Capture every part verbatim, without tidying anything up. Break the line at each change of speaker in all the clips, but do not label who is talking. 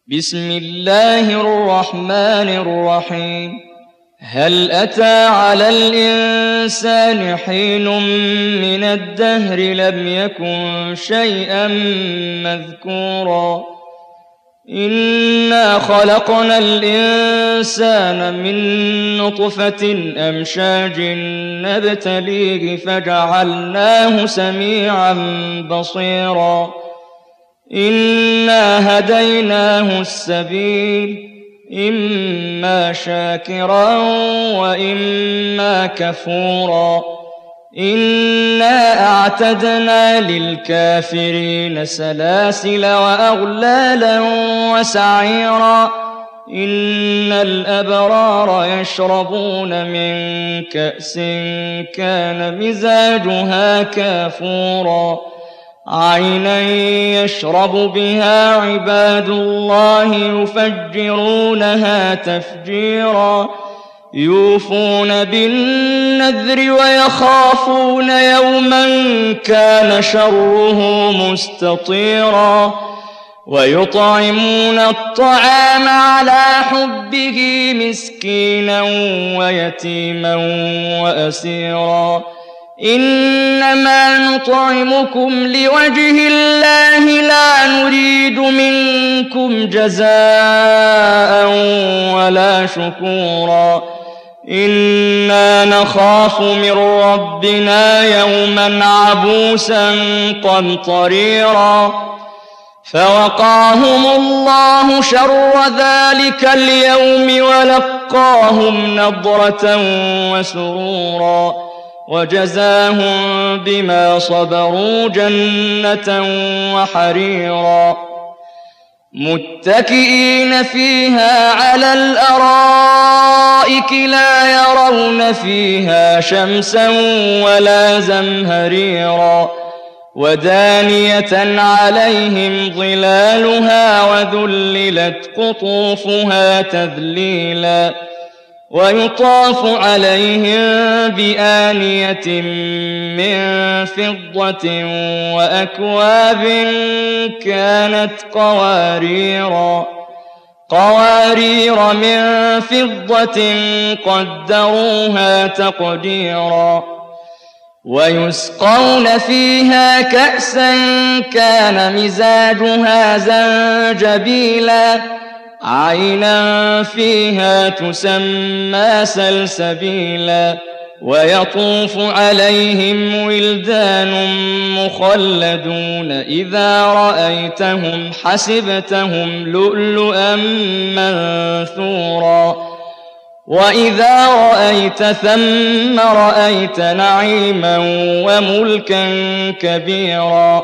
بسم الله الرحمن الرحيم هل أتى على الإنسان حين من الدهر لم يكن شيئا مذكورا إنا خلقنا الإنسان من نطفة أمشاج نبتليه فجعلناه سميعا بصيرا إنا هديناه السبيل إما شاكرا وإما كفورا إنا أعتدنا للكافرين سلاسل وأغلالا وسعيرا إن الأبرار يشربون من كأس كان مزاجها كافورا عينا يشرب بها عباد الله يفجرونها تفجيرا يوفون بالنذر ويخافون يوما كان شره مستطيرا ويطعمون الطعام على حبه مسكينا ويتيما وأسيرا إنما نطعمكم لوجه الله لا نريد منكم جزاء ولا شكورا إنا نخاف من ربنا يوما عبوسا قمطريرا فوقاهم الله شر ذلك اليوم ولقاهم نضرة وسرورا وجزاهم بما صبروا جنة وحريرا متكئين فيها على الأرائك لا يرون فيها شمسا ولا زمهريرا ودانية عليهم ظلالها وذللت قطوفها تذليلا ويطاف عليهم بآنية من فضة وأكواب كانت قواريرا قوارير من فضة قدروها تقديرا ويسقون فيها كأسا كان مزاجها زنجبيلا عينا فيها تسمى سلسبيلا ويطوف عليهم ولدان مخلدون إذا رأيتهم حسبتهم لؤلؤا منثورا وإذا رأيت ثم رأيت نعيما وملكا كبيرا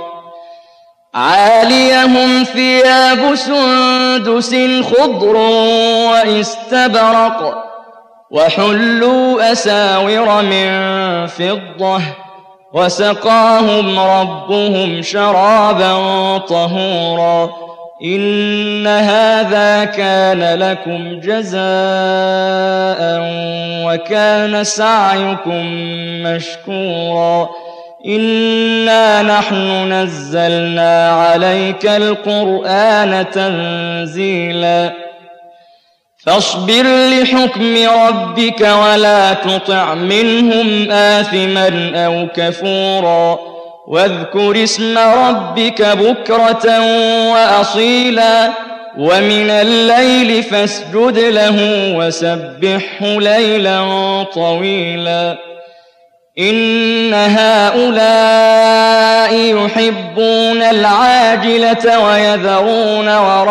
عاليهم ثياب سندس خضر واستبرق وحلوا أساور من فضة وسقاهم ربهم شرابا طهورا إن هذا كان لكم جزاء وكان سعيكم مشكورا إنا نحن نزلنا عليك القرآن تنزيلا فاصبر لحكم ربك ولا تطع منهم آثما أو كفورا واذكر اسم ربك بكرة وأصيلا ومن الليل فاسجد له وسبحه ليلا طويلا إن هؤلاء يحبون العاجلة ويذرون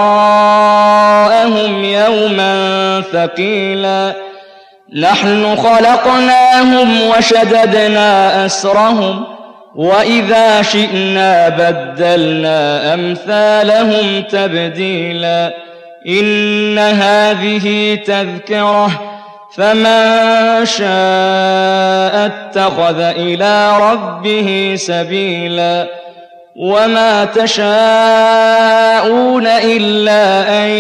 وراءهم يوما ثقيلا نحن خلقناهم وشددنا أسرهم وإذا شئنا بدلنا أمثالهم تبديلا إن هذه تذكرة فمن شاء اتخذ إلى ربه سبيلا وما تشاءون إلا أن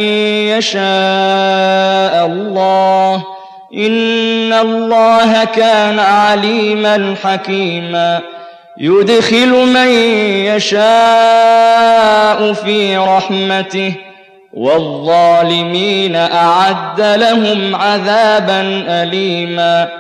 يشاء الله إن الله كان عليما حكيما يدخل من يشاء في رحمته والظالمين أعد لهم عذابا أليما